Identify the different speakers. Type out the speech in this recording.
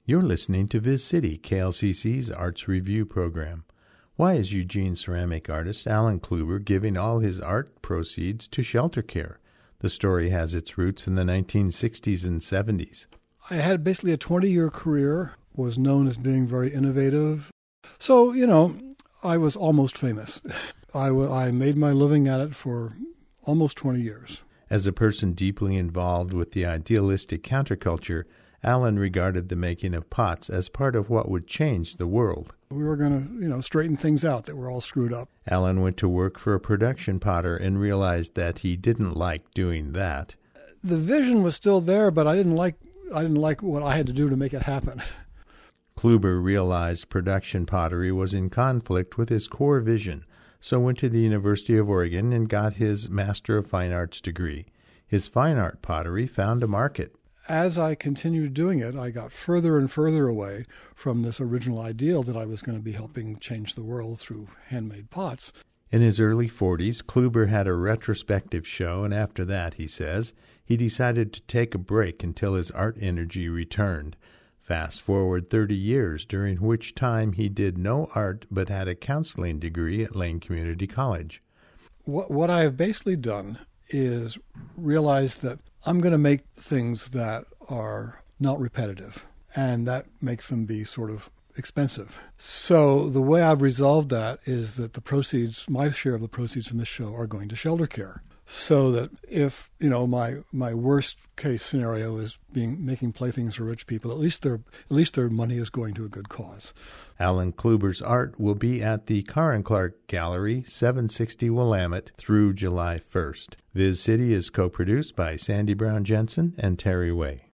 Speaker 1: You're listening to Viz City, KLCC's Arts Review program. Why is Eugene ceramic artist Alan Kluber giving all his art proceeds to shelter care? The story has its roots in the 1960s and 70s.
Speaker 2: I had basically a 20-year career, was known as being very innovative. So, I was almost famous. I made my living at it for almost 20 years.
Speaker 1: As a person deeply involved with the idealistic counterculture, Alan regarded the making of pots as part of what would change the world.
Speaker 2: We were going to, straighten things out that were all screwed up.
Speaker 1: Alan went to work for a production potter and realized that he didn't like doing that.
Speaker 2: The vision was still there, but I didn't like what I had to do to make it happen.
Speaker 1: Kluber realized production pottery was in conflict with his core vision, so went to the University of Oregon and got his Master of Fine Arts degree. His fine art pottery found a market.
Speaker 2: As I continued doing it, I got further and further away from this original ideal that I was going to be helping change the world through handmade pots.
Speaker 1: In his early 40s, Kluber had a retrospective show, and after that, he says, he decided to take a break until his art energy returned. Fast forward 30 years, during which time he did no art but had a counseling degree at Lane Community College.
Speaker 2: What I have basically done is realize that I'm going to make things that are not repetitive, and that makes them be sort of expensive. So the way I've resolved that is that the proceeds, my share of the proceeds from this show, are going to shelter care. So that if, my worst case scenario is making playthings for rich people, at least their money is going to a good cause.
Speaker 1: Alan Kluber's art will be at the Carr & Clark Gallery, 760 Willamette, through July 1st. Viz City is co-produced by Sandy Brown Jensen and Terry Way.